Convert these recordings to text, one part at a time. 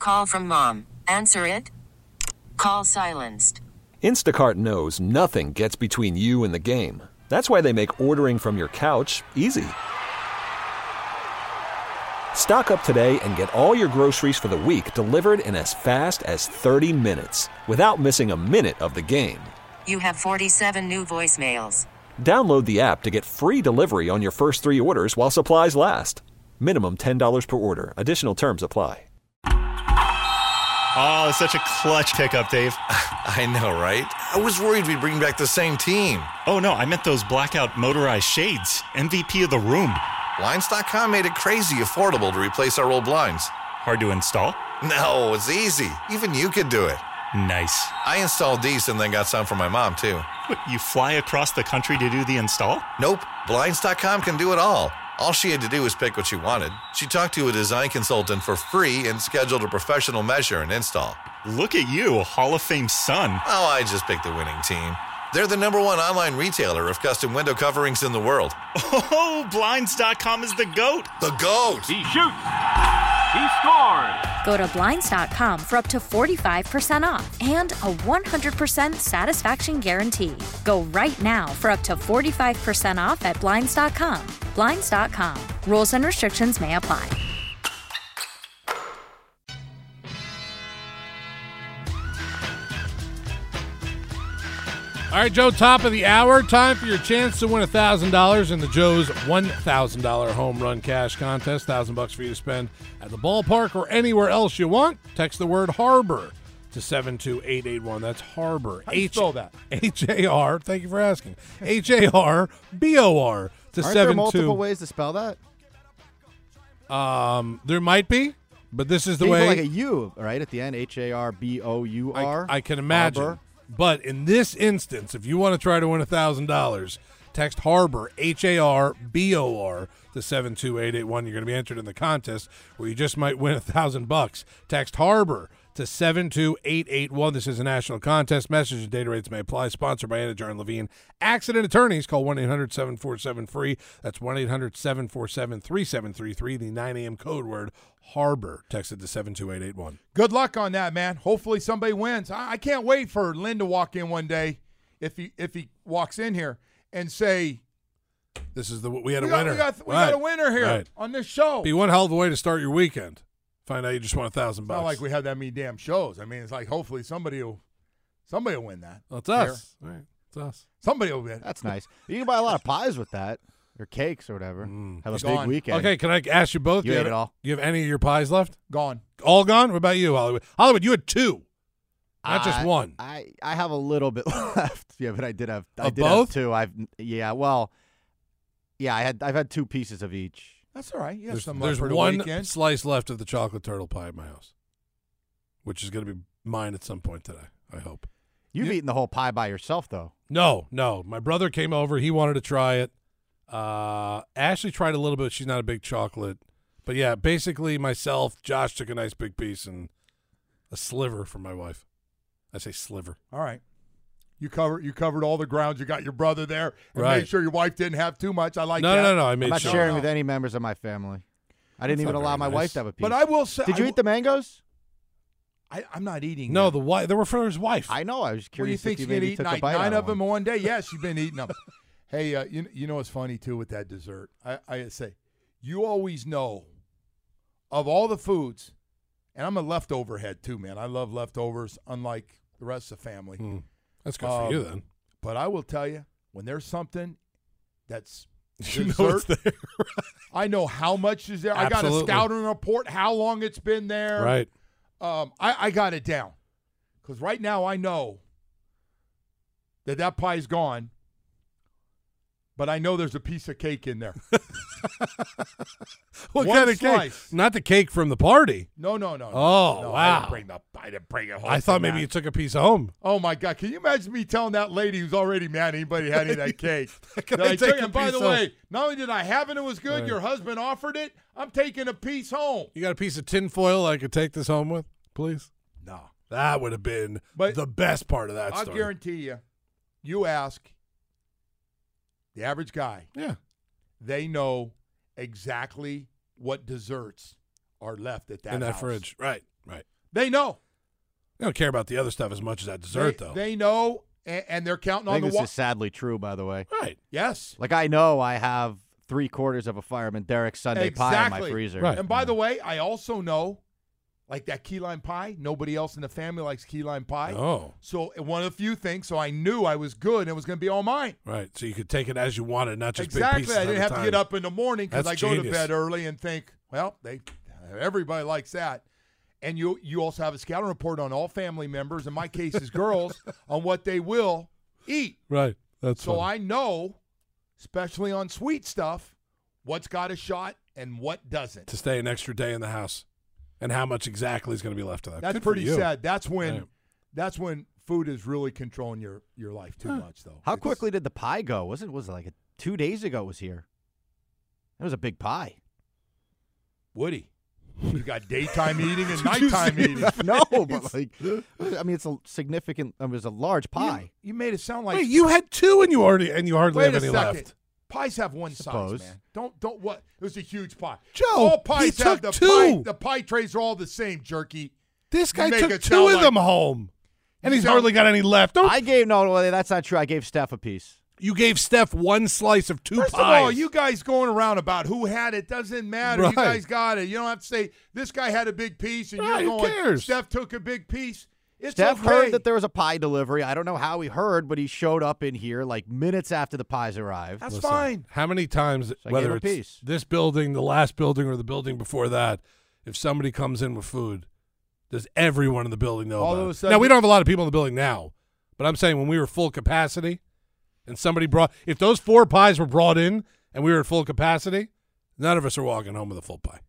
Call from mom. Answer it. Call silenced. Instacart knows nothing gets between you and the game. That's why they make ordering from your couch easy. Stock up today and get all your groceries for the week delivered in as fast as 30 minutes without missing a minute of the game. You have 47 new voicemails. Download the app to get free delivery on your first 3 orders while supplies last. Minimum $10 per order. Additional terms apply. Oh, such a clutch pickup, Dave. I know, right? I was worried we'd bring back the same team. Oh, no, I meant those blackout motorized shades. MVP of the room. Blinds.com made it crazy affordable to replace our old blinds. Hard to install? No, it's easy. Even you could do it. Nice. I installed these and then got some for my mom, too. What, you fly across the country to do the install? Nope. Blinds.com can do it all. All she had to do was pick what she wanted. She talked to a design consultant for free and scheduled a professional measure and install. Look at you, Hall of Fame son. Oh, I just picked the winning team. They're the #1 online retailer of custom window coverings in the world. Oh, Blinds.com is the GOAT. The GOAT! He shoots. He scores. Go to Blinds.com for up to 45% off and a 100% satisfaction guarantee. Go right now for up to 45% off at Blinds.com. Blinds.com. Rules and restrictions may apply. All right, Joe, top of the hour. Time for your chance to win $1,000 in the Joe's $1,000 home run cash contest. $1,000 for you to spend at the ballpark or anywhere else you want. Text the word Harbor to 72881. That's Harbor. How do you spell that? H-A-R. Thank you for asking. H-A-R-B-O-R to 72. Aren't there multiple ways to spell that? There might be, but this is the Can you way. put like a U, right, at the end? H-A-R-B-O-U-R. I can imagine. Harbor. But in this instance, if you want to try to win $1,000, text Harbor, H-A-R-B-O-R, to 72881. You're going to be entered in the contest where you just might win $1,000. Text Harbor to 72881. This is a national contest. Message and data rates may apply. Sponsored by Anna Jarn Levine. Accident attorneys. Call 1-800-747-FREE. That's 1-800-747-3733. The 9 a.m. code word Harbor. Texted to 72881. Good luck on that, man. Hopefully somebody wins. I can't wait for Lynn to walk in one day, if he walks in here, and say, "This is we had a winner. We got a winner here on this show." Be one hell of a way to start your weekend. Find out you just won $1,000. It's not like we have that many damn shows. I mean, it's like hopefully somebody will win that. Well, it's us. Right. It's us. Somebody will win. That's nice. You can buy a lot of pies with that. Or cakes or whatever. Have a big weekend. Okay, can I ask you both? You ate it all. You have any of your pies left? Gone. All gone? What about you, Hollywood? Hollywood, you had 2. Not just one. I have a little bit left. Yeah, but I did have both? have 2. I've had 2 pieces of each. That's all right. There's for the one weekend. slice left of the chocolate turtle pie at my house, which is going to be mine at some point today, I hope. You've eaten the whole pie by yourself, though. No. My brother came over. He wanted to try it. Ashley tried a little bit. She's not a big chocolate. But, yeah, basically myself, Josh took a nice big piece, and a sliver for my wife. I say sliver. All right. You covered all the grounds. You got your brother there and Right. made sure your wife didn't have too much. I like No, that. no. I I'm made not sure. sharing with any members of my family. I didn't That's even not allow very my nice. wife to have a piece. But I will say, Did you eat the mangoes? I'm not eating. No, them. they were for his wife. I know. I was What do you curious think if she's you gonna maybe eat? took a bite out 9 of one. them in one day? Yes, she's been eating them. Hey, you know what's funny too with that dessert? I say, you always know of all the foods, and I'm a leftover head too, man. I love leftovers, unlike the rest of the family. That's good for you then. But I will tell you, when there's something that's You dessert, know it's there. I know how much is there. Absolutely. I got a scouting report, how long it's been there. Right. I got it down. Because right now I know that pie's gone, but I know there's a piece of cake in there. What One kind of slice. cake? Not the cake from the party. No. Oh, No, wow. I didn't bring it home. I thought from maybe that. you took a piece home. Oh, my God. Can you imagine me telling that lady who's already mad anybody had any of that cake? Can that I I took take it? a By piece the home? way, not only did I have it, it was good. Right. Your husband offered it. I'm taking a piece home. You got a piece of tin foil I could take this home with, please? No. That would have been But the best part of that I'll story. guarantee you ask the average guy, Yeah. they know exactly what desserts are left at that In that house. fridge. Right. They know. They don't care about the other stuff as much as that dessert, though. They know, and they're counting I on think the this is sadly true, by the way. Right. Yes. Like, I know I have 3/4 of a Fireman Derrick Sunday pie in my freezer. Right. And by the way, I also know, like that key lime pie, nobody else in the family likes key lime pie. Oh. So one of the few things, so I knew I was good and it was going to be all mine. Right. So you could take it as you wanted, not just Exactly. big pieces I didn't at a have to time. get up in the morning because I That's go to genius. bed early and think, well, everybody likes that. And you also have a scouting report on all family members, in my case is girls, on what they will eat. Right. That's So funny. I know, especially on sweet stuff, what's got a shot and what doesn't. To stay an extra day in the house and how much exactly is going to be left of that. That's Good for pretty you. sad. That's when Right. that's when food is really controlling your life too much, though. How It's- quickly did the pie go? Was it like 2 days ago it was here? It was a big pie. Woody, you got daytime eating and Did you nighttime see eating. No, but I mean, it's a significant. It was a large pie. You made it sound like Wait, you had two and you hardly Wait have a any second. left. Pies have one size, Suppose. man. Don't what? It was a huge pie. Joe, all pies he have took the two. pie. The pie trays are all the same, jerky. This guy make took it two sound of like- them home. And You he's sound- hardly got any left. Don't, I gave no, that's not true. I gave Steph a piece. you gave Steph one slice of two First pies. of all, you guys going around about who had it doesn't matter. Right. You guys got it. You don't have to say this guy had a big piece and Right, you're who going. cares? Steph took a big piece. It's Steph okay. heard that there was a pie delivery. I don't know how he heard, but he showed up in here like minutes after the pies arrived. That's Listen, fine. How many times, I gave whether him a it's piece. this building, the last building, or the building before that, if somebody comes in with food, does everyone in the building know All about of a it? sudden- Now, we don't have a lot of people in the building now, but I'm saying when we were full capacity and somebody brought – if those 4 pies were brought in and we were at full capacity, none of us are walking home with a full pie.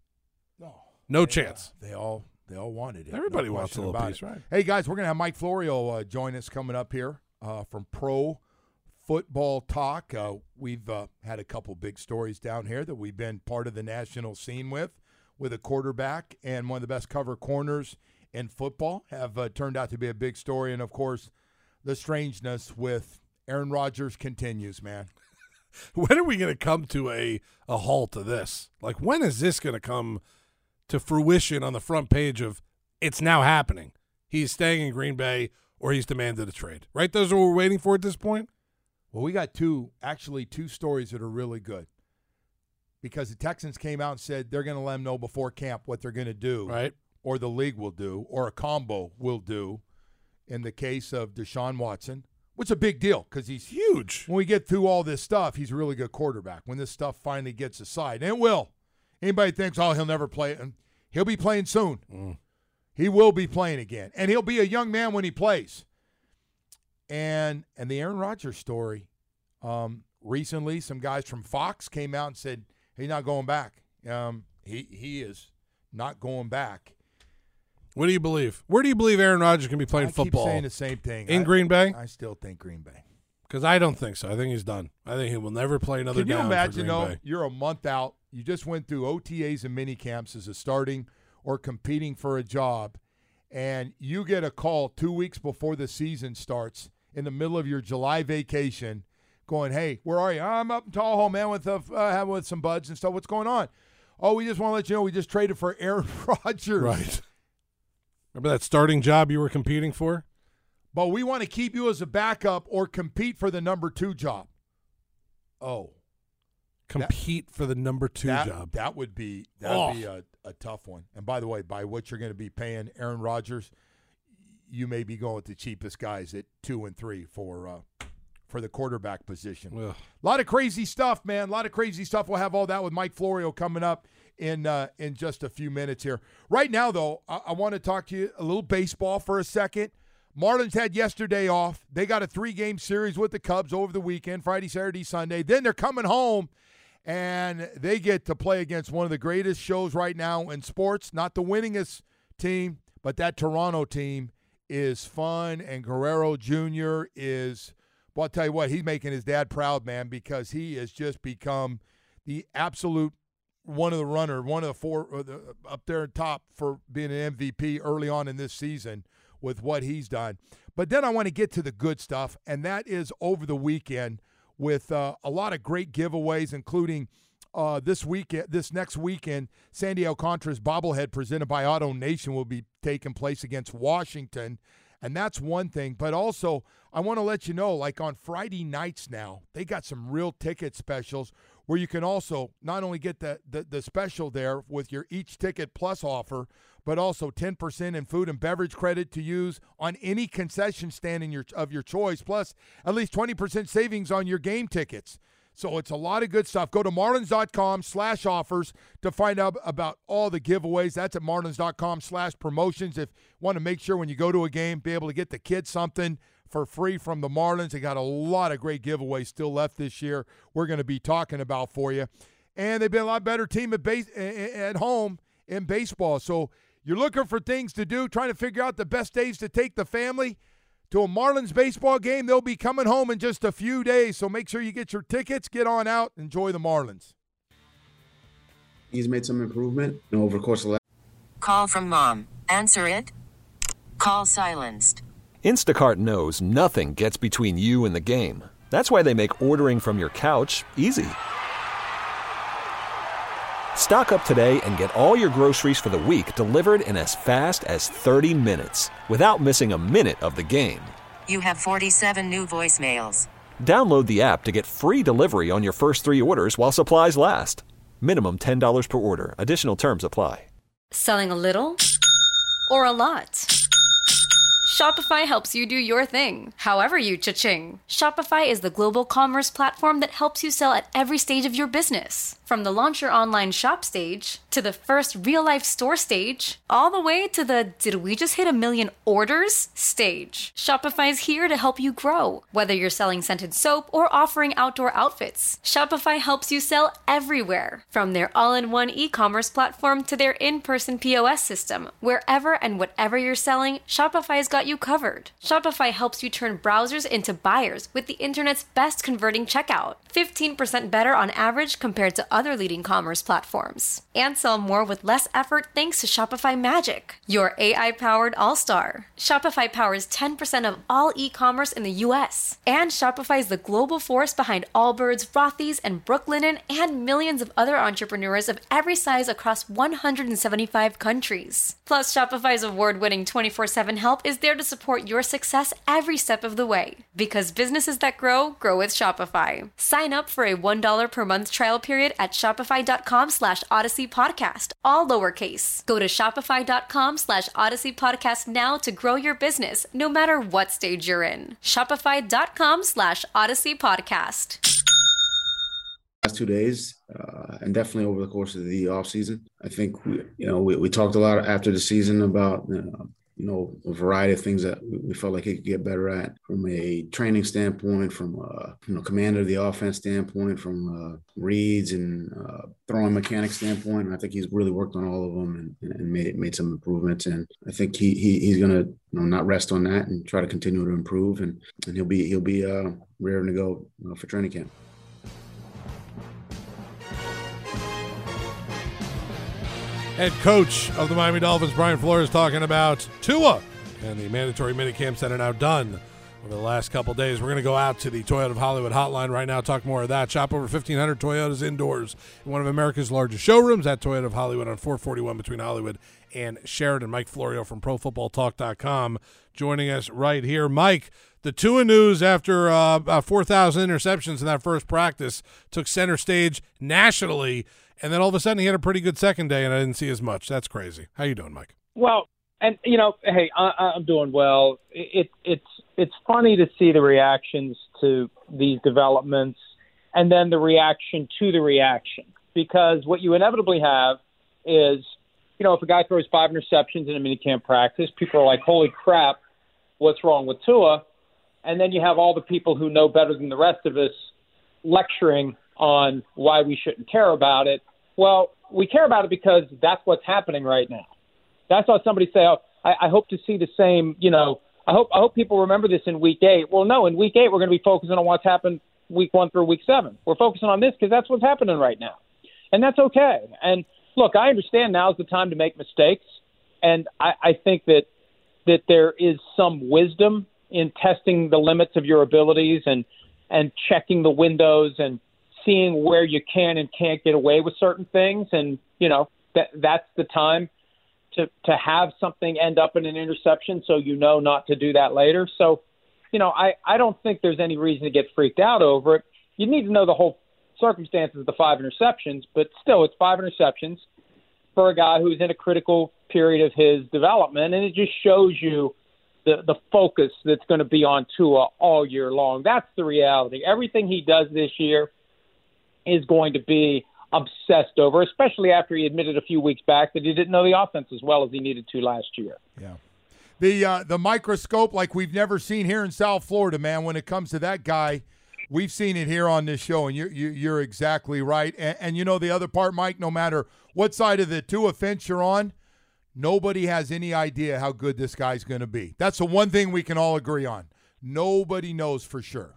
No chance. They all wanted it. Everybody No wants a question little about piece, it. right? Hey, guys, we're going to have Mike Florio join us coming up here from Pro Football Talk. We've had a couple big stories down here that we've been part of the national scene with a quarterback and one of the best cover corners in football have turned out to be a big story. And, of course, the strangeness with Aaron Rodgers continues, man. When are we going to come to a halt to this? Like, when is this going to come to fruition on the front page of it's now happening? He's staying in Green Bay or he's demanded a trade, right? Those are what we're waiting for at this point? Well, we got two stories that are really good because the Texans came out and said they're going to let them know before camp what they're going to do, Right. or the league will do, or a combo will do in the case of Deshaun Watson, which is a big deal because he's Huge. when we get through all this stuff, he's a really good quarterback. When this stuff finally gets aside, and it will. Anybody thinks, oh, he'll never play, and he'll be playing soon. He will be playing again, and he'll be a young man when he plays. And the Aaron Rodgers story, recently some guys from Fox came out and said he's not going back. He is not going back. What do you believe? Where do you believe Aaron Rodgers can be playing I football? keep saying the same thing. In Green Bay? I still think Green Bay. Because I don't think so. I think he's done. I think he will never play another Can you down imagine, for Green Bay. you're a month out. You just went through OTAs and mini camps as a starting or competing for a job, and you get a call 2 weeks before the season starts in the middle of your July vacation going, hey, where are you? I'm up in Tahoe, man, with some buds and stuff. What's going on? Oh, we just want to let you know we just traded for Aaron Rodgers. Right. Remember that starting job you were competing for? But we want to keep you as a backup or compete for the number 2 job. Oh. Compete for the number 2 job. That would be a tough one. And by the way, by what you're going to be paying Aaron Rodgers, you may be going with the cheapest guys at 2 and 3 for the quarterback position. Ugh. A lot of crazy stuff, man. A lot of crazy stuff. We'll have all that with Mike Florio coming up in just a few minutes here. Right now, though, I want to talk to you a little baseball for a second. Marlins had yesterday off. They got a 3-game series with the Cubs over the weekend, Friday, Saturday, Sunday. Then they're coming home, and they get to play against one of the greatest shows right now in sports. Not the winningest team, but that Toronto team is fun, and Guerrero Jr. is – well, I'll tell you what, he's making his dad proud, man, because he has just become the absolute one of the 4 up there at top for being an MVP early on in this season with what he's done. But then I want to get to the good stuff, and that is over the weekend with a lot of great giveaways, including this next weekend, Sandy Alcantara's bobblehead presented by Auto Nation will be taking place against Washington, and that's one thing. But also, I want to let you know, like on Friday nights now, they got some real ticket specials where you can also not only get the special there with your each ticket plus offer, but also 10% in food and beverage credit to use on any concession stand of your choice, plus at least 20% savings on your game tickets. So it's a lot of good stuff. Go to marlins.com/offers to find out about all the giveaways. That's at marlins.com/promotions. If you want to make sure when you go to a game, be able to get the kids something for free from the Marlins. They got a lot of great giveaways still left this year we're going to be talking about for you. And they've been a lot better team at home in baseball. So you're looking for things to do, trying to figure out the best days to take the family to a Marlins baseball game. They'll be coming home in just a few days, so make sure you get your tickets, get on out, enjoy the Marlins. He's made some improvement over the course of the last. Call from mom. Answer it. Call silenced. Instacart knows nothing gets between you and the game. That's why they make ordering from your couch easy. Stock up today and get all your groceries for the week delivered in as fast as 30 minutes without missing a minute of the game. You have 47 new voicemails. Download the app to get free delivery on your first 3 orders while supplies last. Minimum $10 per order. Additional terms apply. Selling a little or a lot? Shopify helps you do your thing, however you cha-ching. Shopify is the global commerce platform that helps you sell at every stage of your business. From the launch your online shop stage, to the first real-life store stage, all the way to the did we just hit 1 million orders stage. Shopify's here to help you grow. Whether you're selling scented soap or offering outdoor outfits, Shopify helps you sell everywhere. From their all-in-one e-commerce platform to their in-person POS system, wherever and whatever you're selling, Shopify's got you covered. Shopify helps you turn browsers into buyers with the internet's best converting checkout. 15% better on average compared to other leading commerce platforms. And sell more with less effort thanks to Shopify Magic, your AI-powered all-star. Shopify powers 10% of all e-commerce in the U.S. And Shopify is the global force behind Allbirds, Rothy's, and Brooklinen, and millions of other entrepreneurs of every size across 175 countries. Plus, Shopify's award-winning 24/7 help is there to support your success every step of the way. Because businesses that grow with Shopify. Sign up for a $1 per month trial period at shopify.com/Odyssey Podcast, all lowercase. Go to shopify.com/Odyssey Podcast now to grow your business, no matter what stage you're in. Shopify.com/Odyssey Podcast. Last 2 days, and definitely over the course of the off season. I think we talked a lot after the season about a variety of things that we felt like he could get better at from a training standpoint, from command of the offense standpoint, from reads and throwing mechanic standpoint. And I think he's really worked on all of them and made some improvements. And I think he's going to not rest on that and try to continue to improve. And he'll be raring to go for training camp. Head coach of the Miami Dolphins, Brian Flores, talking about Tua and the mandatory minicamps that are now done over the last couple days. We're going to go out to the Toyota of Hollywood hotline right now, talk more of that. Shop over 1,500 Toyotas indoors in one of America's largest showrooms at Toyota of Hollywood on 441 between Hollywood and Sheridan. Mike Florio from ProFootballTalk.com joining us right here. Mike, the Tua news after about 4,000 interceptions in that first practice took center stage nationally. And then all of a sudden he had a pretty good second day, and I didn't see as much. That's crazy. How you doing, Mike? Well, and hey, I'm doing well. It's funny to see the reactions to these developments, and then the reaction to the reaction, because what you inevitably have is, if a guy throws 5 interceptions in a minicamp practice, people are like, "Holy crap, what's wrong with Tua?" And then you have all the people who know better than the rest of us lecturing on why we shouldn't care about it. Well, we care about it because that's what's happening right now. That's why somebody say, "Oh, I hope to see the same." I hope people remember this in week 8. Well, no, in week 8 we're going to be focusing on what's happened week 1 through week 7. We're focusing on this because that's what's happening right now, and that's okay. And look, I understand now's the time to make mistakes, and I think that there is some wisdom in testing the limits of your abilities and checking the windows and seeing where you can and can't get away with certain things. And, that's the time to have something end up in an interception so not to do that later. So, I don't think there's any reason to get freaked out over it. You need to know the whole circumstances of the 5 interceptions, but still, it's 5 interceptions for a guy who's in a critical period of his development, and it just shows you the focus that's going to be on Tua all year long. That's the reality. Everything he does this year is going to be obsessed over, especially after he admitted a few weeks back that he didn't know the offense as well as he needed to last year. Yeah. The microscope like we've never seen here in South Florida, man, when it comes to that guy. We've seen it here on this show, and you're exactly right. And the other part, Mike, no matter what side of the Tua fence you're on, nobody has any idea how good this guy's going to be. That's the one thing we can all agree on. Nobody knows for sure.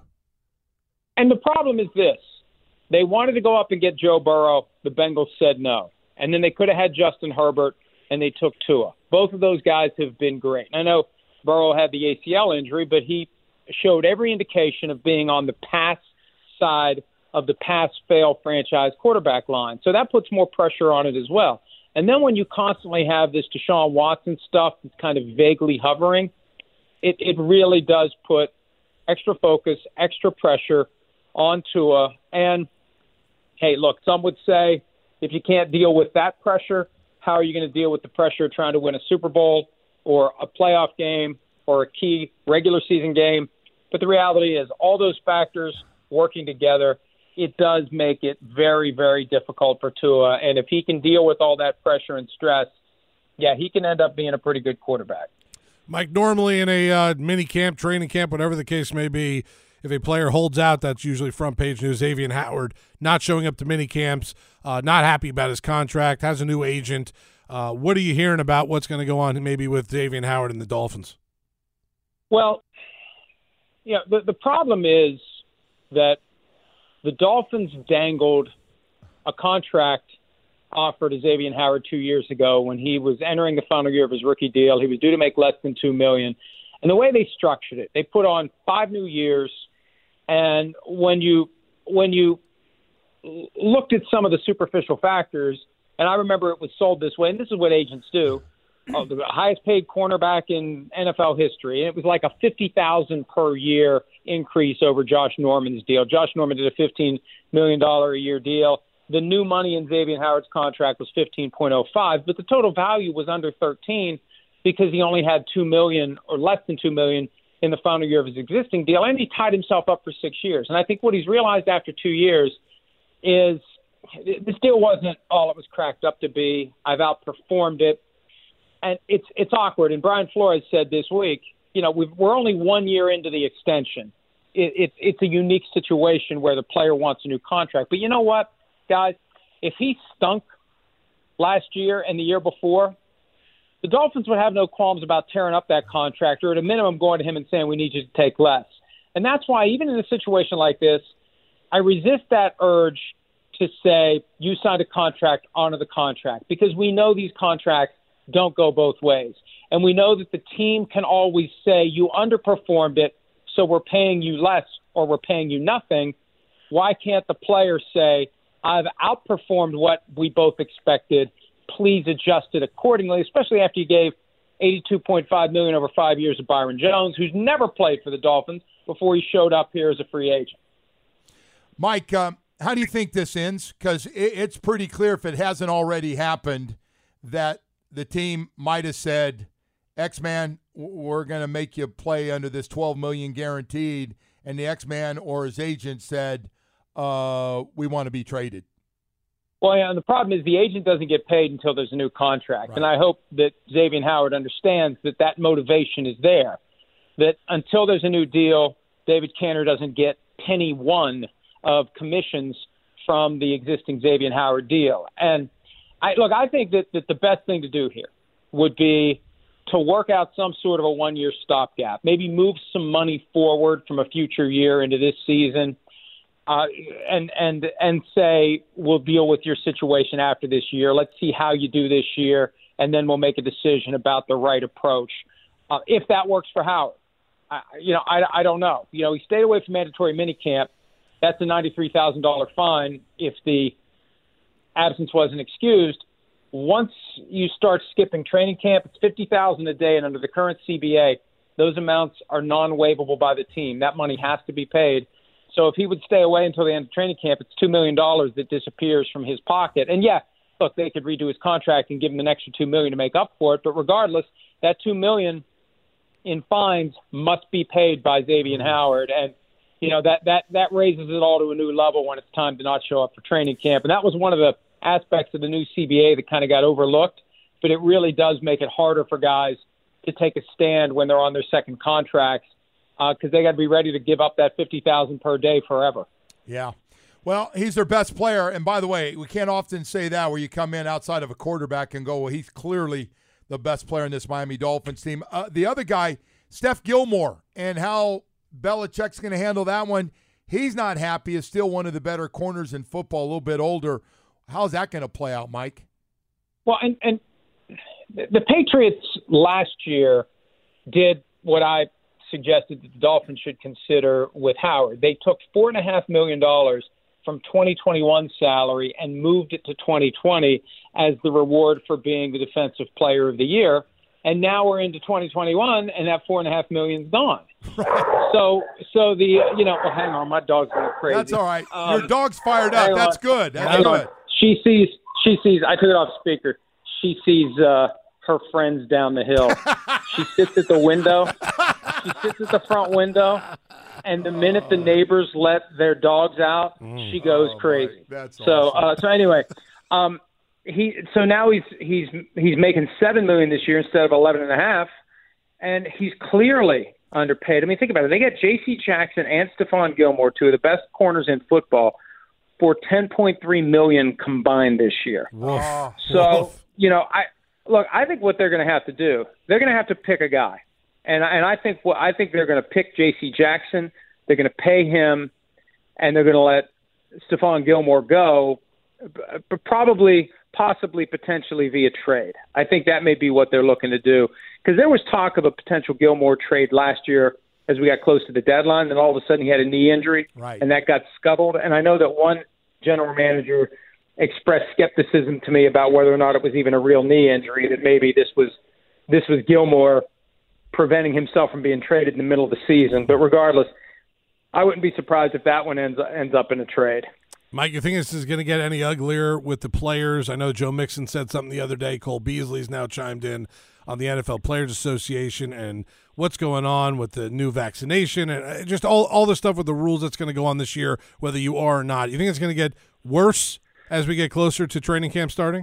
And the problem is this. They wanted to go up and get Joe Burrow. The Bengals said no. And then they could have had Justin Herbert, and they took Tua. Both of those guys have been great. I know Burrow had the ACL injury, but he showed every indication of being on the pass side of the pass-fail franchise quarterback line. So that puts more pressure on it as well. And then when you constantly have this Deshaun Watson stuff that's kind of vaguely hovering, it really does put extra focus, extra pressure on Tua. And, hey, look, some would say if you can't deal with that pressure, how are you going to deal with the pressure of trying to win a Super Bowl or a playoff game or a key regular season game? But the reality is all those factors working together, it does make it very, very difficult for Tua. And if he can deal with all that pressure and stress, he can end up being a pretty good quarterback. Mike, normally in a mini camp, training camp, whatever the case may be, if a player holds out, that's usually front page news. Xavier Howard not showing up to mini camps, not happy about his contract, has a new agent. What are you hearing about what's going to go on maybe with Xavier Howard and the Dolphins? Well, the problem is that the Dolphins dangled a contract offer to Xavier Howard 2 years ago when he was entering the final year of his rookie deal. He was due to make less than $2 million. And the way they structured it, they put on 5 new years. And when you looked at some of the superficial factors, and I remember it was sold this way, and this is what agents do, the highest paid cornerback in NFL history. And it was like a $50,000 per year increase over Josh Norman's deal. Josh Norman did a $15 million a year deal. The new money in Xavier Howard's contract was $15.05, but the total value was under $13 because he only had $2 million or less than $2 million in the final year of his existing deal, and he tied himself up for 6 years. And I think what he's realized after 2 years is this deal wasn't all it was cracked up to be. I've outperformed it. And it's awkward. And Brian Flores said this week, we're only 1 year into the extension. It's a unique situation where the player wants a new contract. But you know what, guys? If he stunk last year and the year before, the Dolphins would have no qualms about tearing up that contract or at a minimum going to him and saying we need you to take less. And that's why even in a situation like this, I resist that urge to say you signed a contract, honor the contract, because we know these contracts don't go both ways. And we know that the team can always say you underperformed it, so we're paying you less or we're paying you nothing. Why can't the player say, I've outperformed what we both expected, please adjust it accordingly, especially after you gave $82.5 million over 5 years to Byron Jones, who's never played for the Dolphins before he showed up here as a free agent. Mike, how do you think this ends? Because it's pretty clear, if it hasn't already happened, that the team might have said, X-Man, we're going to make you play under this $12 million guaranteed, and the X-Man or his agent said, we want to be traded. Well, yeah, and the problem is the agent doesn't get paid until there's a new contract. Right. And I hope that Xavier Howard understands that motivation is there, that until there's a new deal, David Cantor doesn't get penny one of commissions from the existing Xavier Howard deal. And I think that the best thing to do here would be to work out some sort of a 1 year stopgap, maybe move some money forward from a future year into this season, and say, we'll deal with your situation after this year. Let's see how you do this year, and then we'll make a decision about the right approach. If that works for Howard, I don't know. He stayed away from mandatory minicamp. That's a $93,000 fine if the absence wasn't excused. Once you start skipping training camp, it's $50,000 a day, and under the current CBA, those amounts are non-waivable by the team. That money has to be paid. So if he would stay away until the end of training camp, it's $2 million that disappears from his pocket. And yeah, look, they could redo his contract and give him an extra $2 million to make up for it. But regardless, that $2 million in fines must be paid by Xavier Howard. And that raises it all to a new level when it's time to not show up for training camp. And that was one of the aspects of the new CBA that kind of got overlooked. But it really does make it harder for guys to take a stand when they're on their second contracts because they got to be ready to give up that $50,000 per day forever. Yeah. Well, he's their best player. And by the way, we can't often say that where you come in outside of a quarterback and go, well, he's clearly the best player in this Miami Dolphins team. The other guy, Steph Gilmore, and how Belichick's going to handle that one. He's not happy. Is still one of the better corners in football, a little bit older. How's that going to play out, Mike? Well, and the Patriots last year did what I suggested that the Dolphins should consider with Howard. They took $4.5 million from 2021 salary and moved it to 2020 as the reward for being the Defensive Player of the Year. And now we're into 2021, and that $4.5 million's gone. So well, hang on, my dog's going crazy. That's all right. Your dog's fired up. That's good. That's good. She sees. I took it off speaker. She sees her friends down the hill. She sits at the window. She sits at the front window, and the minute the neighbors let their dogs out, she goes crazy. That's so. Awesome. So anyway, So now he's making $7 million this year instead of $11.5 million, and he's clearly underpaid. I mean, think about it. They get J.C. Jackson and Stephon Gilmore, two of the best corners in football, for $10.3 million combined this year. Woof. So I think what they're going to have to do, they're going to have to pick a guy, and I think they're going to pick J.C. Jackson. They're going to pay him, and they're going to let Stephon Gilmore go, but possibly, potentially via trade. I think that may be what they're looking to do, because there was talk of a potential Gilmore trade last year as we got close to the deadline, and all of a sudden he had a knee injury, right, and that got scuttled. And I know that one general manager expressed skepticism to me about whether or not it was even a real knee injury, that maybe this was Gilmore preventing himself from being traded in the middle of the season. But regardless, I wouldn't be surprised if that one ends up in a trade. Mike, you think this is going to get any uglier with the players? I know Joe Mixon said something the other day. Cole Beasley's now chimed in on the NFL Players Association and what's going on with the new vaccination and just all the stuff with the rules that's going to go on this year, whether you are or not. You think it's going to get worse as we get closer to training camp starting?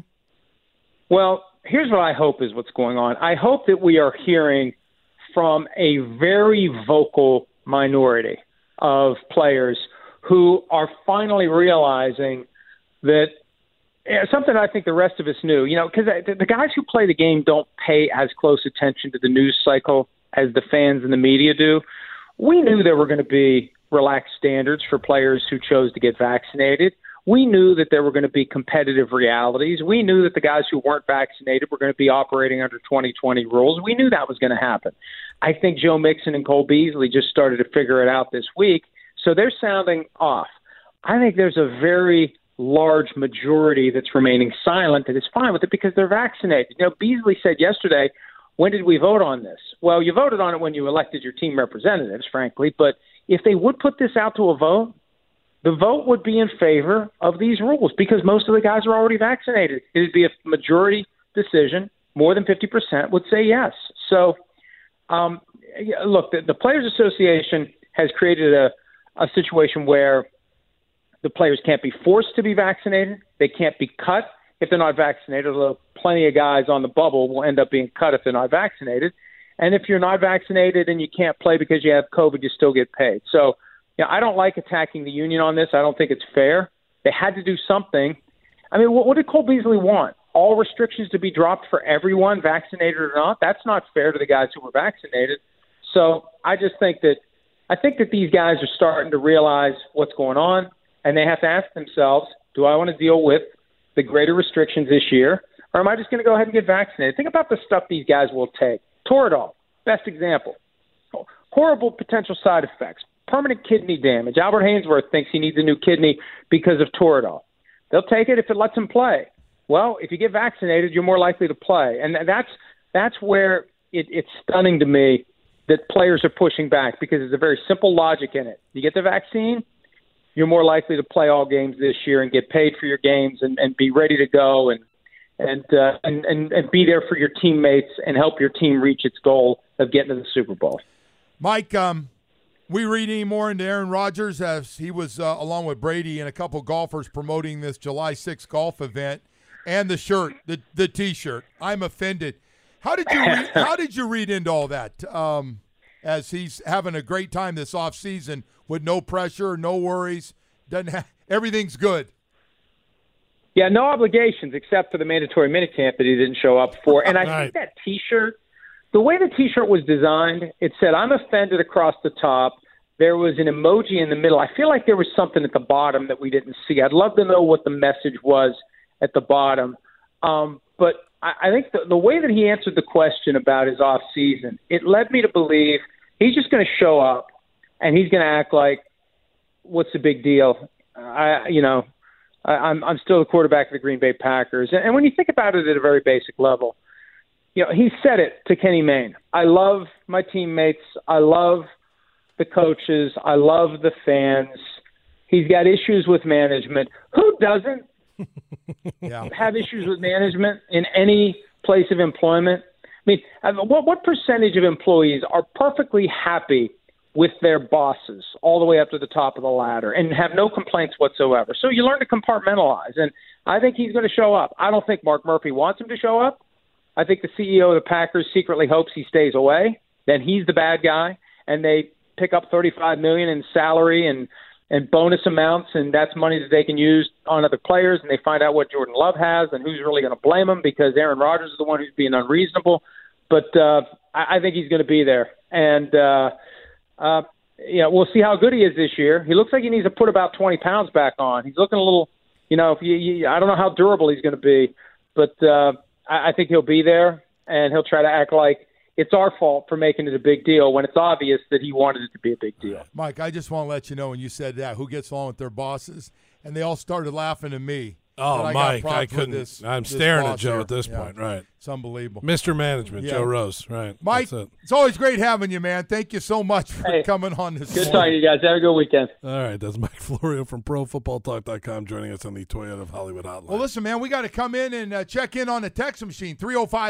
Well, here's what I hope is what's going on. I hope that we are hearing from a very vocal minority of players who are finally realizing that something I think the rest of us knew, because the guys who play the game don't pay as close attention to the news cycle as the fans and the media do. We knew there were going to be relaxed standards for players who chose to get vaccinated. We knew that there were going to be competitive realities. We knew that the guys who weren't vaccinated were going to be operating under 2020 rules. We knew that was going to happen. I think Joe Mixon and Cole Beasley just started to figure it out this week. So they're sounding off. I think there's a very large majority that's remaining silent that is fine with it because they're vaccinated. Beasley said yesterday, when did we vote on this? Well, you voted on it when you elected your team representatives, frankly. But if they would put this out to a vote, the vote would be in favor of these rules because most of the guys are already vaccinated. It would be a majority decision. More than 50% would say yes. So, look, the Players Association has created a situation where the players can't be forced to be vaccinated. They can't be cut if they're not vaccinated, although plenty of guys on the bubble will end up being cut if they're not vaccinated. And if you're not vaccinated and you can't play because you have COVID, you still get paid. So, I don't like attacking the union on this. I don't think it's fair. They had to do something. I mean, what did Cole Beasley want? All restrictions to be dropped for everyone, vaccinated or not? That's not fair to the guys who were vaccinated. So I just think that these guys are starting to realize what's going on, and they have to ask themselves, do I want to deal with the greater restrictions this year, or am I just going to go ahead and get vaccinated? Think about the stuff these guys will take. Toradol, best example. Horrible potential side effects. permanent kidney damage. Albert Hainsworth thinks he needs a new kidney because of Toradol. They'll take it if it lets him play. Well, if you get vaccinated, you're more likely to play. And that's where it's stunning to me that players are pushing back, because there's a very simple logic in it. You get the vaccine, you're more likely to play all games this year and get paid for your games and be ready to go and be there for your teammates and help your team reach its goal of getting to the Super Bowl. Mike, we read any more into Aaron Rodgers, as he was along with Brady and a couple golfers promoting this July 6th golf event, and the shirt, the T-shirt. I'm offended. How did you read into all that? As he's having a great time this off season with no pressure, no worries, everything's good. Yeah, no obligations except for the mandatory minicamp that he didn't show up for. And I think that T-shirt, the way the T-shirt was designed, it said, "I'm offended" across the top. There was an emoji in the middle. I feel like there was something at the bottom that we didn't see. I'd love to know what the message was at the bottom. But I think the way that he answered the question about his off season, it led me to believe he's just going to show up and he's going to act like, what's the big deal? I'm still the quarterback of the Green Bay Packers. And when you think about it at a very basic level, he said it to Kenny Mayne. I love my teammates. I love the coaches. I love the fans. He's got issues with management. Who doesn't have issues with management in any place of employment? I mean, what percentage of employees are perfectly happy with their bosses all the way up to the top of the ladder and have no complaints whatsoever? So you learn to compartmentalize, and I think he's going to show up. I don't think Mark Murphy wants him to show up. I think the CEO of the Packers secretly hopes he stays away. Then he's the bad guy, and they pick up $35 million in salary and bonus amounts, and that's money that they can use on other players, and they find out what Jordan Love has and who's really going to blame him, because Aaron Rodgers is the one who's being unreasonable. But I think he's going to be there. And, we'll see how good he is this year. He looks like he needs to put about 20 pounds back on. He's looking a little, I don't know how durable he's going to be, but I think he'll be there, and he'll try to act like it's our fault for making it a big deal when it's obvious that he wanted it to be a big deal. Mike, I just want to let you know, when you said that, who gets along with their bosses, and they all started laughing at me. Oh, Mike, I couldn't. I'm staring at Joe at this point, right? It's unbelievable. Mr. Management, Joe Rose, right. Mike, it's always great having you, man. Thank you so much for coming on this Good talking to you guys. Have a good weekend. All right, that's Mike Florio from ProFootballTalk.com joining us on the Toyota of Hollywood hotline. Well, listen, man, we got to come in and check in on the text machine,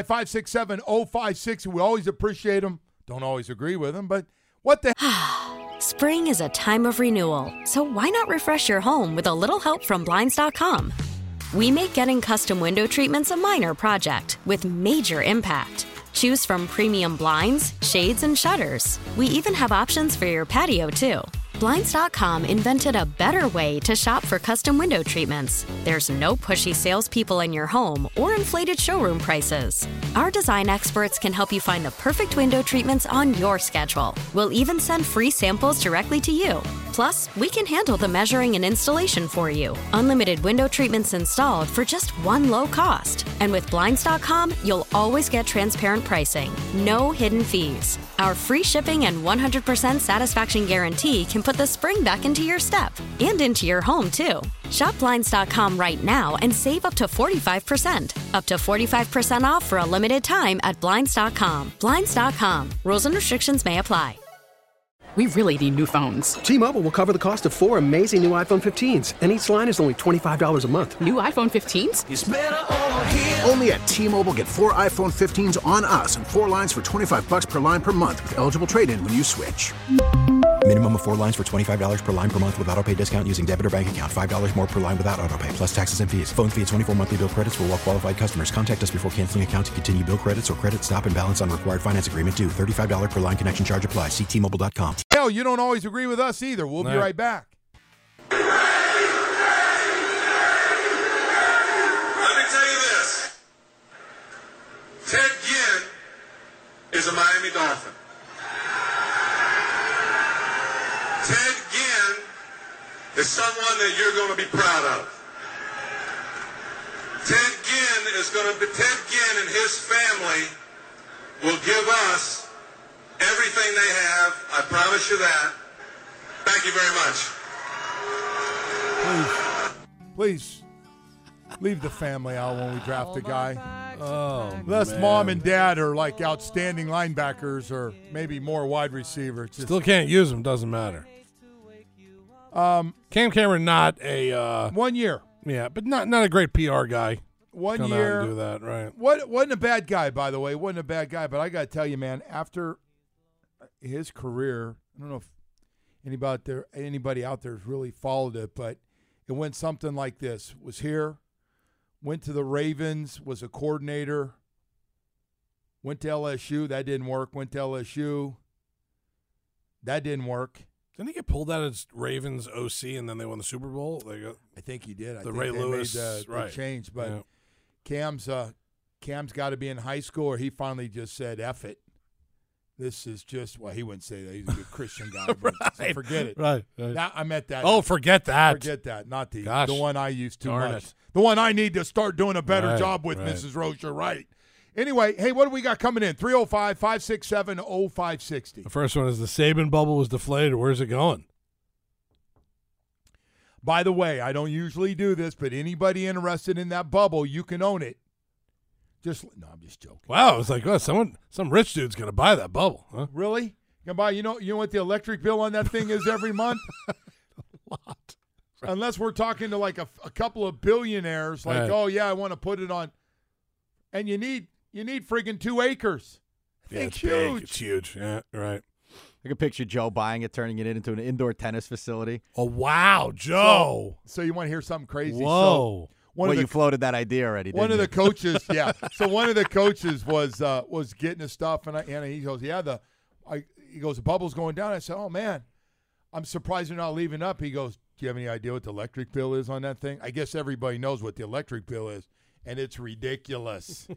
305-567-0560. We always appreciate them. Don't always agree with them, but what the Spring is a time of renewal, so why not refresh your home with a little help from Blinds.com? We make getting custom window treatments a minor project with major impact. Choose from premium blinds, shades, and shutters. We even have options for your patio, too. Blinds.com invented a better way to shop for custom window treatments. There's no pushy salespeople in your home or inflated showroom prices. Our design experts can help you find the perfect window treatments on your schedule. We'll even send free samples directly to you. Plus, we can handle the measuring and installation for you. Unlimited window treatments installed for just one low cost. And with Blinds.com, you'll always get transparent pricing. No hidden fees. Our free shipping and 100% satisfaction guarantee can put the spring back into your step and into your home, too. Shop Blinds.com right now and save up to 45%. Up to 45% off for a limited time at Blinds.com. Blinds.com. Rules and restrictions may apply. We really need new phones. T-Mobile will cover the cost of 4 amazing new iPhone 15s, and each line is only $25 a month. New iPhone 15s? It's better over here. Only at T-Mobile, get 4 iPhone 15s on us and 4 lines for $25 per line per month with eligible trade-in when you switch. Minimum of 4 lines for $25 per line per month with autopay discount using debit or bank account. $5 more per line without autopay, plus taxes and fees. Phone fee at 24 monthly bill credits for well-qualified customers. Contact us before canceling account to continue bill credits or credit stop and balance on required finance agreement due. $35 per line connection charge applies. See T-Mobile.com. Hell, you don't always agree with us either. We'll be right back. Let me tell you this. Ted Ginn is a Miami Dolphin. Ted Ginn is someone that you're going to be proud of. Ted Ginn and his family will give us everything they have, I promise you that, Thank you very much. Please, leave the family out when we draft a guy. Oh, Unless man. mom and dad are like outstanding linebackers or maybe more wide receivers. Still can't use them. Doesn't matter. Cam Cameron, not a 1 year. Yeah, but not a great PR guy. 1 Come year. out and do that, right? Wasn't a bad guy, by the way. Wasn't a bad guy, but I got to tell you, man, after his career, I don't know if anybody out there has really followed it, but it went something like this. Was here, went to the Ravens, was a coordinator, went to LSU. That didn't work. Went to LSU. That didn't work. Didn't he get pulled out as Ravens OC and then they won the Super Bowl? I think he did. I think Ray they Lewis made the change. But yeah. Cam's got to be in high school, or he finally just said, F it. This is just, well, he wouldn't say that. He's a good Christian guy, but so forget it. Right. Now, I meant that. Oh, forget that. Forget that. Not the Gosh. one I use too Darn much. it. The one I need to start doing a better Right, job with, right. Mrs. Roche. You're right. Anyway, hey, what do we got coming in? 305-567-0560. The first one is the Saban bubble was deflated. Where's it going? By the way, I don't usually do this, but anybody interested in that bubble, you can own it. No, I'm just joking. Wow, it's like, oh, some rich dude's going to buy that bubble. Huh? Really? You can buy, you know what the electric bill on that thing is every month? A lot. Unless we're talking to like a couple of billionaires, like, Right. oh, yeah, I want to put it on. And you need friggin' 2 acres. Yeah, It's it's big. huge. It's huge. Yeah, right. I can picture Joe buying it, turning it into an indoor tennis facility. Oh, wow, Joe. So you want to hear something crazy? Whoa. So You floated that idea already, didn't One of you? the coaches, yeah. So one of the coaches was getting his stuff, and he goes, yeah, the bubble's going down. I said, oh man, I'm surprised you're not leaving up. He goes, do you have any idea what the electric bill is on that thing? I guess everybody knows what the electric bill is, and it's ridiculous.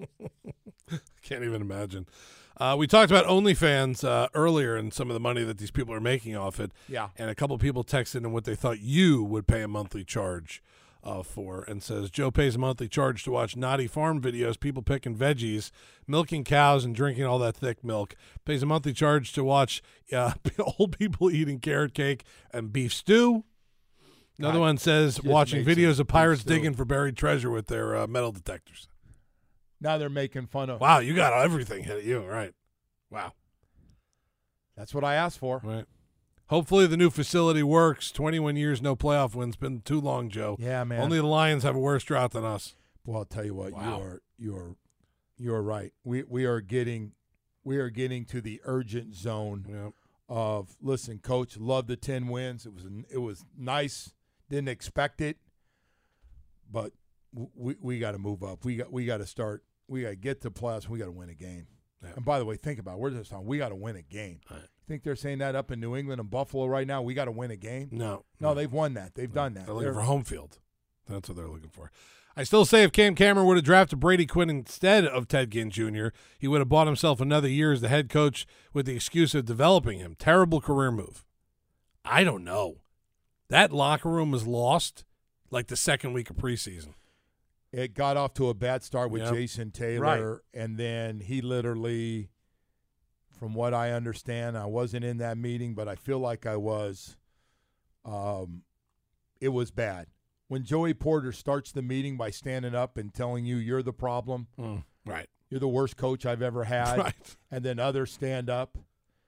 Can't even imagine. We talked about OnlyFans earlier and some of the money that these people are making off it. Yeah. And a couple of people texted in what they thought you would pay a monthly charge for, and says Joe pays a monthly charge to watch naughty farm videos, people picking veggies, milking cows, and drinking all that thick milk. Pays a monthly charge to watch old people eating carrot cake and beef stew. Another one says watching made videos some of pirates beef stew. digging for buried treasure with their metal detectors. Now they're making fun of. Wow, you got everything hit at you, right? Wow. That's what I asked for. Right. Hopefully the new facility works. 21 years, no playoff wins. Been too long, Joe. Yeah, man. Only the Lions have a worse drought than us. Well, I'll tell you what, Wow. you are right. We are getting to the urgent zone of, listen, coach, love the 10 wins. It was nice. Didn't expect it, but we got to move up. We got to start. We got to get to playoffs. We got to win a game. Yeah. And by the way, think about it. We're just on. We got to win a game. Right. You think they're saying that up in New England and Buffalo right now? We got to win a game. No, they've won that. They've done that. They're looking for home field. That's what they're looking for. I still say if Cam Cameron would have drafted Brady Quinn instead of Ted Ginn Jr., he would have bought himself another year as the head coach with the excuse of developing him. Terrible career move. I don't know. That locker room was lost like the second week of preseason. It got off to a bad start with Yep. Jason Taylor, Right. and then he literally, from what I understand, I wasn't in that meeting, but I feel like I was. It was bad. When Joey Porter starts the meeting by standing up and telling you you're the problem, right? You're the worst coach I've ever had, Right. and then others stand up,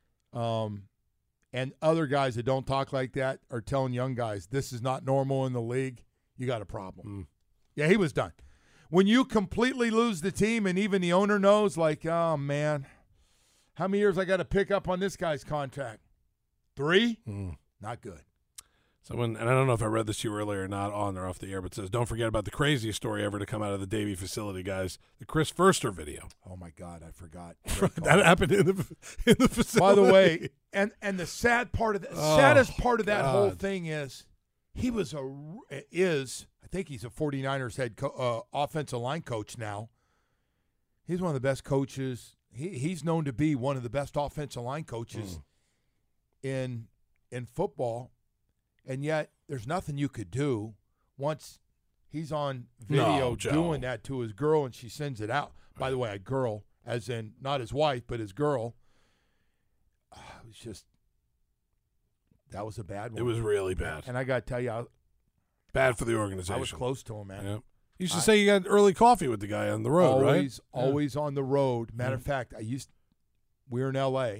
and other guys that don't talk like that are telling young guys this is not normal in the league. You got a problem. Yeah, he was done. When you completely lose the team and even the owner knows, like, oh, man, how many years I got to pick up on this guy's contract? 3? Not good. Someone, and I don't know if I read this to you earlier or not, on or off the air, but says, don't forget about the craziest story ever to come out of the Davie facility, guys. The Chris Forster video. Oh, my God, I forgot. That happened in the facility. By the way, and the sad part of saddest part of that whole God. thing is he was I think he's a 49ers head offensive line coach now. He's one of the best coaches. He's known to be one of the best offensive line coaches in football, and yet there's nothing you could do once he's on video Joe. doing that to his girl, and she sends it out. By the way, a girl, as in not his wife, but his girl. It was just That was a bad one. It was really bad. And I got to tell you, bad for the organization. I was close to him, man. Yeah. You used to say you got early coffee with the guy on the road, right? Always on the road. Matter of fact, we were in L.A.,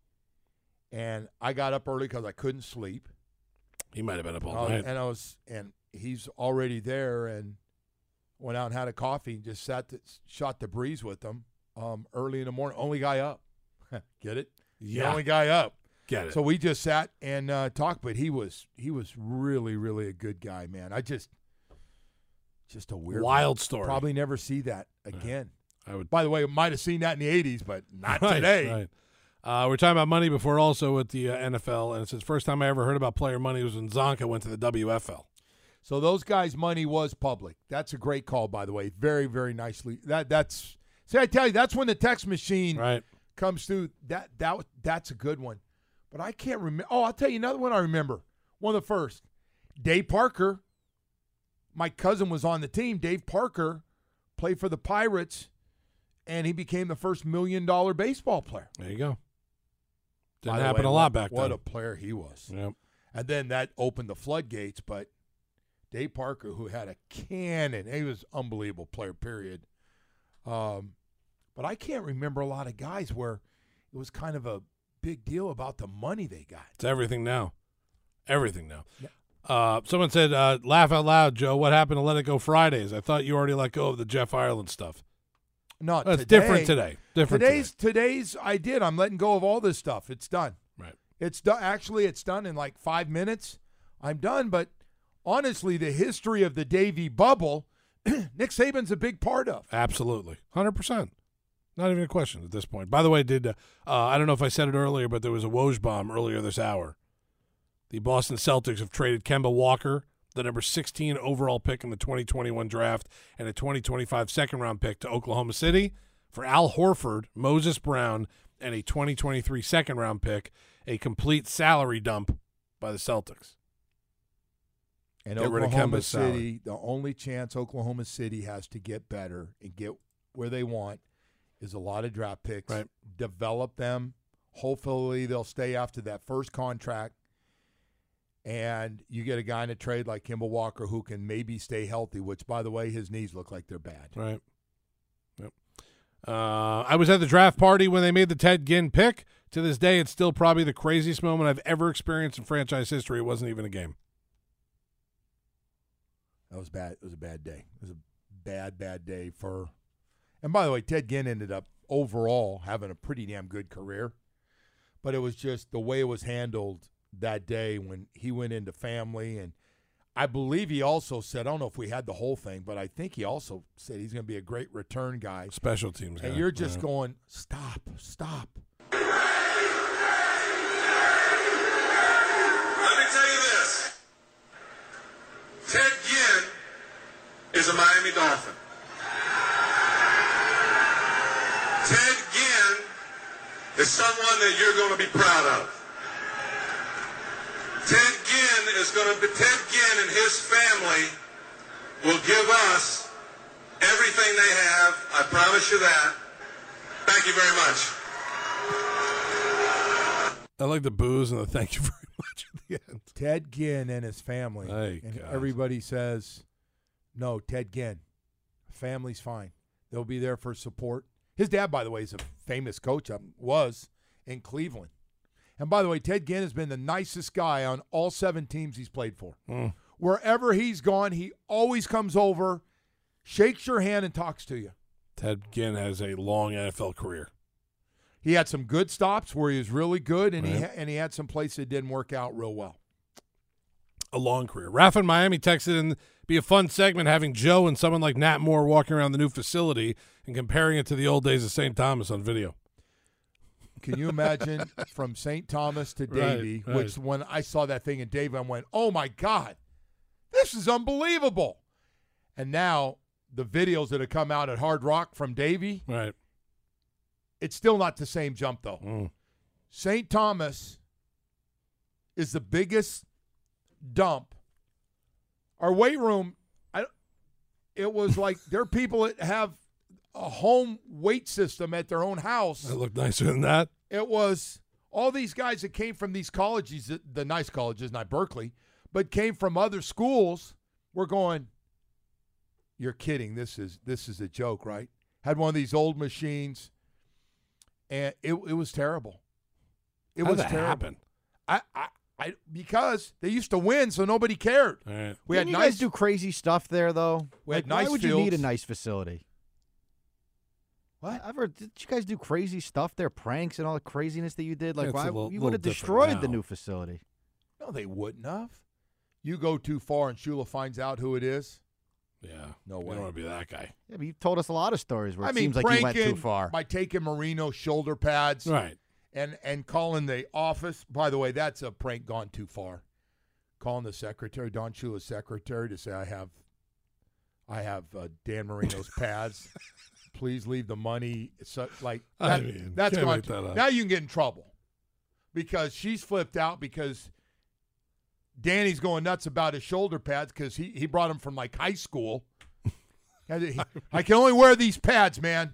and I got up early because I couldn't sleep. He might have been up all night. And he's already there, and went out and had a coffee and just shot the breeze with him early in the morning. Only guy up. Get it? Yeah. The only guy up. Get it. So we just sat and talked, but he was really, really a good guy, man. Just a weird wild story. Probably never see that again. I would. By the way, might have seen that in the 80s, but not today. Right. We're talking about money before also at the NFL, and it says first time I ever heard about player money was when Zonka went to the WFL. So those guys' money was public. That's a great call, by the way. Very, very nicely. That's see, I tell you, that's when the text machine comes through. That's a good one. But I can't remember. Oh, I'll tell you another one I remember. One of the first. Dave Parker. My cousin was on the team. Dave Parker played for the Pirates, and he became the first $1 million baseball player. There you go. Didn't happen a lot back then. What a player he was. Yep. And then that opened the floodgates, but Dave Parker, who had a cannon, he was an unbelievable player, period. But I can't remember a lot of guys where it was kind of a big deal about the money they got. It's everything now. Everything now. Yeah. Someone said, laugh out loud, Joe. What happened to Let It Go Fridays? I thought you already let go of the Jeff Ireland stuff. No, it's different today. Today's I did. I'm letting go of all this stuff. It's done. Right. It's done. Actually, it's done in like 5 minutes. I'm done. But honestly, the history of the Davey bubble, Nick Saban's a big part of. Absolutely. 100%. Not even a question at this point. By the way, I don't know if I said it earlier, but there was a Woj bomb earlier this hour. The Boston Celtics have traded Kemba Walker, the number 16 overall pick in the 2021 draft, and a 2025 second-round pick to Oklahoma City for Al Horford, Moses Brown, and a 2023 second-round pick, a complete salary dump by the Celtics. And Oklahoma City, the only chance Oklahoma City has to get better and get where they want is a lot of draft picks. Right. Develop them. Hopefully they'll stay after that first contract. And you get a guy in a trade like Kemba Walker who can maybe stay healthy, which, by the way, his knees look like they're bad. Right. Yep. I was at the draft party when they made the Ted Ginn pick. To this day, it's still probably the craziest moment I've ever experienced in franchise history. It wasn't even a game. That was bad. It was a bad day. It was a bad day for – and by the way, Ted Ginn ended up overall having a pretty damn good career. But it was just the way it was handled that day when he went into family. And I believe he also said – I don't know if we had the whole thing, but I think he also said he's going to be a great return guy. Special teams guy. And you're just going, stop. Let me tell you this. Ted Ginn is a Miami Dolphin. Ted Ginn is someone that you're going to be proud of. Ted Ginn and his family will give us everything they have. I promise you that. Thank you very much. I like the boos and the thank you very much at the end. Ted Ginn and his family. And everybody says, no, Ted Ginn. Family's fine. They'll be there for support. His dad, by the way, is a famous coach, was in Cleveland. And by the way, Ted Ginn has been the nicest guy on all 7 teams he's played for. Wherever he's gone, he always comes over, shakes your hand, and talks to you. Ted Ginn has a long NFL career. He had some good stops where he was really good, and he had some places that didn't work out real well. A long career. Rafa in Miami texted in, be a fun segment having Joe and someone like Nat Moore walking around the new facility and comparing it to the old days of St. Thomas on video. Can you imagine from St. Thomas to Davie, which when I saw that thing in Davie, I went, oh, my God, this is unbelievable. And now the videos that have come out at Hard Rock from Davie, it's still not the same jump, though. St. Thomas is the biggest dump. Our weight room, it was like there are people that have a home weight system at their own house. It looked nicer than that. It was all these guys that came from these colleges, the nice colleges, not Berkeley, but came from other schools, were going, you're kidding. This is a joke, right? Had one of these old machines, and it was terrible. It was terrible. Happen? Because they used to win, so nobody cared. Right. Didn't you guys do crazy stuff there, though? We had nice why would fields. you need a nice facility? What? Did you guys do crazy stuff there, pranks and all the craziness that you did? Like, Yeah, why you would have destroyed the new facility? No, they wouldn't have. You go too far, and Shula finds out who it is. Yeah. No way. You don't want to be that guy. Yeah, but you've told us a lot of stories where I it mean, seems like you went too far. By taking Marino shoulder pads. Right. And calling the office. By the way, that's a prank gone too far. Calling the secretary, Don Shula's secretary, to say, I have Dan Marino's pads. Please leave the money. So, like that, that's gone. Now you can get in trouble because she's flipped out because Danny's going nuts about his shoulder pads because he brought them from like high school. I can only wear these pads, man.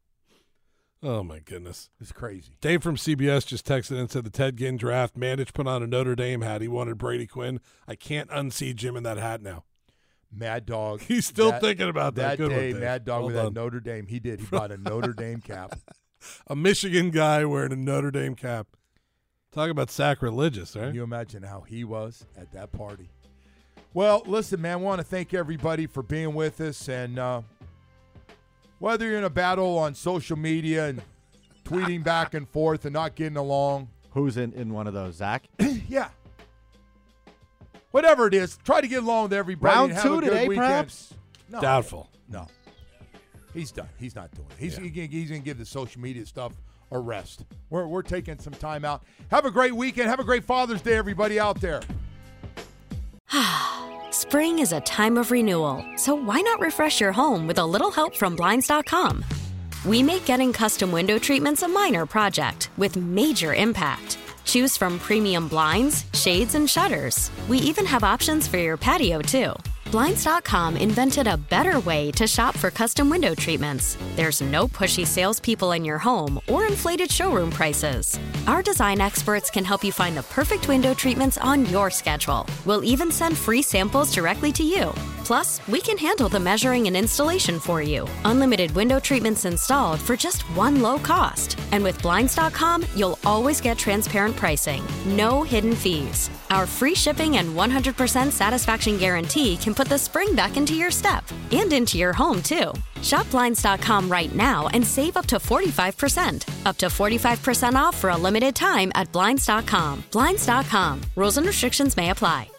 Oh, my goodness. It's crazy. Dave from CBS just texted and said the Ted Ginn draft. Mandich put on a Notre Dame hat. He wanted Brady Quinn. I can't unsee Jim in that hat now. Mad Dog. He's still thinking about that. Good day, one, Dave. Mad Dog Well with done. that Notre Dame. He did. He bought a Notre Dame cap. A Michigan guy wearing a Notre Dame cap. Talk about sacrilegious, right? Can you imagine how he was at that party? Well, listen, man, I want to thank everybody for being with us. And whether you're in a battle on social media and tweeting back and forth and not getting along. Who's in one of those, Zach? Yeah. Whatever it is, try to get along with everybody. Round and have two a good today, weekend. perhaps? No. Doubtful. No. He's done. He's not doing it. He's going to give the social media stuff a rest. We're taking some time out. Have a great weekend. Have a great Father's Day, everybody out there. Spring is a time of renewal, so why not refresh your home with a little help from Blinds.com? We make getting custom window treatments a minor project with major impact. Choose from premium blinds, shades, and shutters. We even have options for your patio, too. Blinds.com invented a better way to shop for custom window treatments. There's no pushy salespeople in your home or inflated showroom prices. Our design experts can help you find the perfect window treatments on your schedule. We'll even send free samples directly to you. Plus, we can handle the measuring and installation for you. Unlimited window treatments installed for just one low cost. And with Blinds.com, you'll always get transparent pricing. No hidden fees. Our free shipping and 100% satisfaction guarantee can put the spring back into your step and into your home, too. Shop Blinds.com right now and save up to 45%. Up to 45% off for a limited time at Blinds.com. Blinds.com. Rules and restrictions may apply.